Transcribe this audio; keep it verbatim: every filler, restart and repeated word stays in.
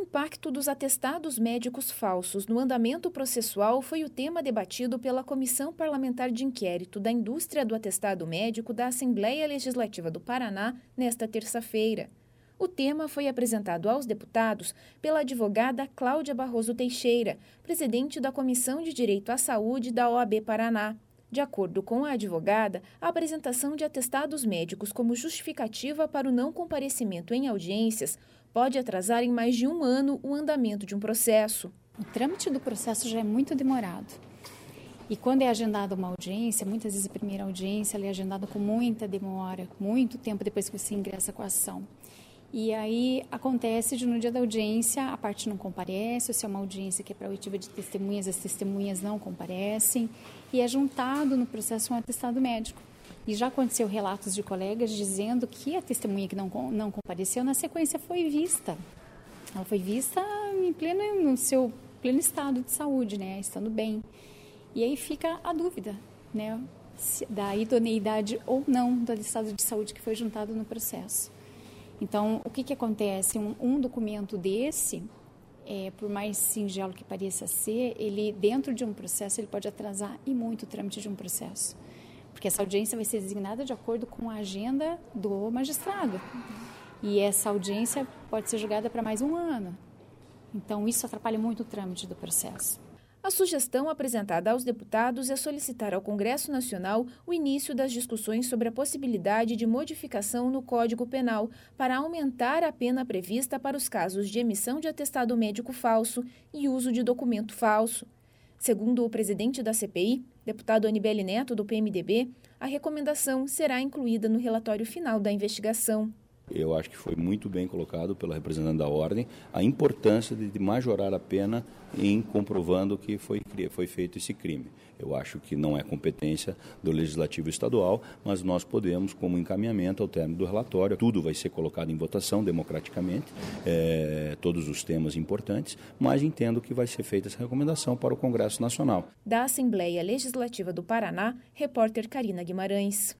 impacto dos atestados médicos falsos no andamento processual foi o tema debatido pela Comissão Parlamentar de Inquérito da Indústria do Atestado Médico da Assembleia Legislativa do Paraná nesta terça-feira. O tema foi apresentado aos deputados pela advogada Cláudia Barroso Teixeira, presidente da Comissão de Direito à Saúde da O A B Paraná. De acordo com a advogada, a apresentação de atestados médicos como justificativa para o não comparecimento em audiências pode atrasar em mais de um ano o andamento de um processo. O trâmite do processo já é muito demorado. E quando é agendada uma audiência, muitas vezes a primeira audiência ela é agendada com muita demora, muito tempo depois que você ingressa com a ação. E aí acontece de no dia da audiência a parte não comparece, ou se é uma audiência que é para oitiva de testemunhas, as testemunhas não comparecem, e é juntado no processo um atestado médico. E já aconteceu relatos de colegas dizendo que a testemunha que não, não compareceu, na sequência foi vista. Ela foi vista em pleno, no seu pleno estado de saúde, né, estando bem. E aí fica a dúvida, né, da idoneidade ou não do estado de saúde que foi juntado no processo. Então, o que, que acontece? Um, um documento desse, é, por mais singelo que pareça ser, ele, dentro de um processo, ele pode atrasar e muito o trâmite de um processo. Porque essa audiência vai ser designada de acordo com a agenda do magistrado. E essa audiência pode ser julgada para mais um ano. Então, isso atrapalha muito o trâmite do processo. A sugestão apresentada aos deputados é solicitar ao Congresso Nacional o início das discussões sobre a possibilidade de modificação no Código Penal para aumentar a pena prevista para os casos de emissão de atestado médico falso e uso de documento falso. Segundo o presidente da C P I, deputado Anibele Neto, do P M D B, a recomendação será incluída no relatório final da investigação. Eu acho que foi muito bem colocado pela representante da Ordem a importância de majorar a pena em comprovando que foi, foi feito esse crime. Eu acho que não é competência do Legislativo Estadual, mas nós podemos, como encaminhamento ao término do relatório, tudo vai ser colocado em votação democraticamente, é, todos os temas importantes, mas entendo que vai ser feita essa recomendação para o Congresso Nacional. Da Assembleia Legislativa do Paraná, repórter Karina Guimarães.